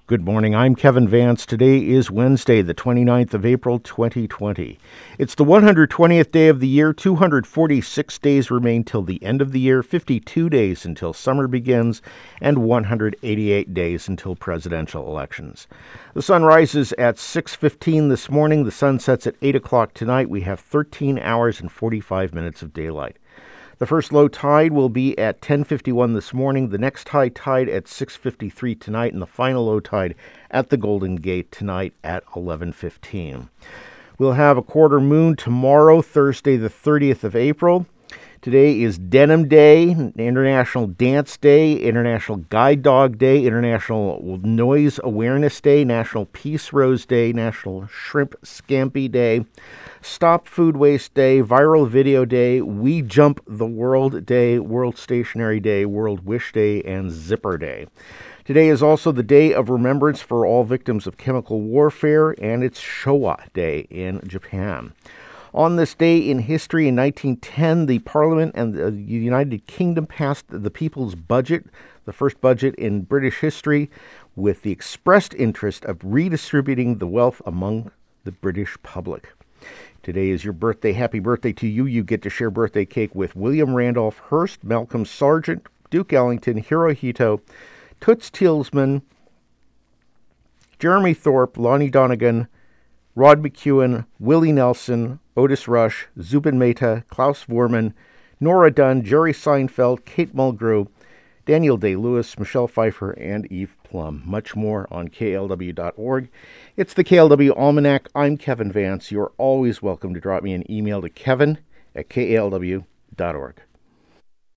Good morning, I'm Kevin Vance. Today is Wednesday, the 29th of April, 2020. It's the 120th day of the year, 246 days remain till the end of the year, 52 days until summer begins, and 188 days until presidential elections. The sun rises at 6:15 this morning, the sun sets at 8 o'clock tonight. We have 13 hours and 45 minutes of daylight. The first low tide will be at 10:51 this morning, the next high tide at 6:53 tonight, and the final low tide at the Golden Gate tonight at 11:15. We'll have a quarter moon tomorrow, Thursday the 30th of April. Today is Denim Day, International Dance Day, International Guide Dog Day, International Noise Awareness Day, National Peace Rose Day, National Shrimp Scampi Day, Stop Food Waste Day, Viral Video Day, We Jump the World Day, World Stationery Day, World Wish Day, and Zipper Day. Today is also the Day of Remembrance for all victims of chemical warfare, and it's Showa Day in Japan. On this day in history, in 1910, the Parliament and the United Kingdom passed the People's Budget, the first budget in British history, with the expressed interest of redistributing the wealth among the British public. Today is your birthday. Happy birthday to you. You get to share birthday cake with William Randolph Hearst, Malcolm Sargent, Duke Ellington, Hirohito, Toots Thielsman, Jeremy Thorpe, Lonnie Donegan, Rod McEwen, Willie Nelson, Otis Rush, Zubin Mehta, Klaus Vormann, Nora Dunn, Jerry Seinfeld, Kate Mulgrew, Daniel Day-Lewis, Michelle Pfeiffer, and Eve Plum. Much more on KLW.org. It's the KLW Almanac. I'm Kevin Vance. You're always welcome to drop me an email to kevin@klw.org.